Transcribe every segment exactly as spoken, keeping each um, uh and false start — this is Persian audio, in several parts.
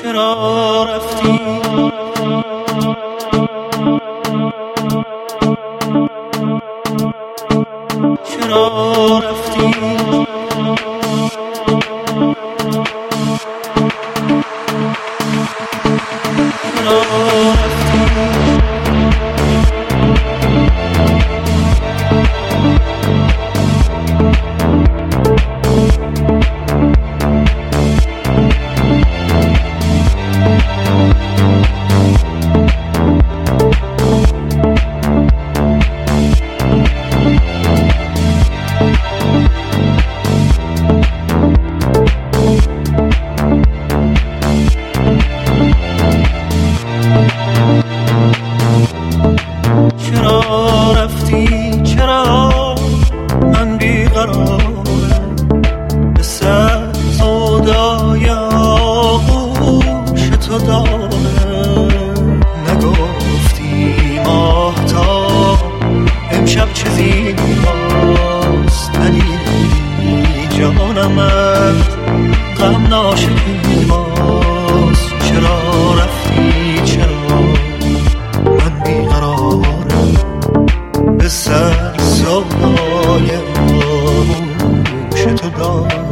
چرا رفتی چرا رفتی غم ناشکی ماست. چرا رفتی چرا من بیقرارم به سر سودای آغوش تو دارم.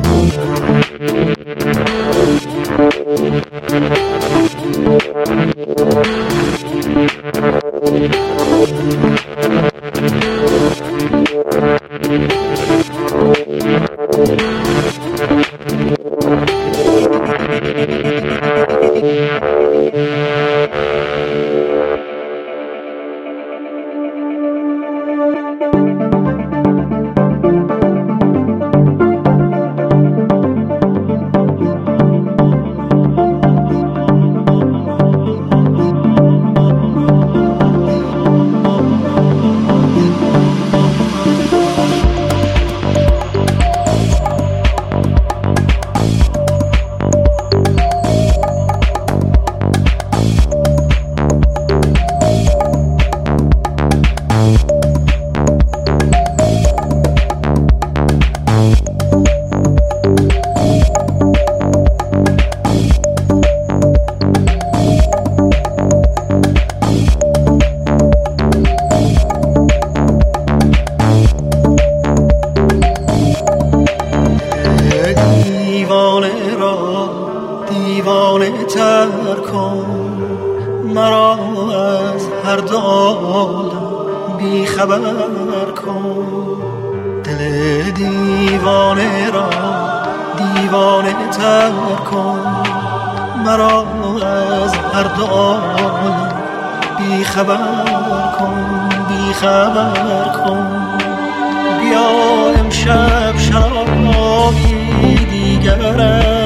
دیوانه تر کن مرا از هر دو عالم بی خبر کن. دل دیوانه را دیوانه تر کن مرا از هر دو عالم بی خبر کن بی خبر کن. بیا امشب شرابی دیگر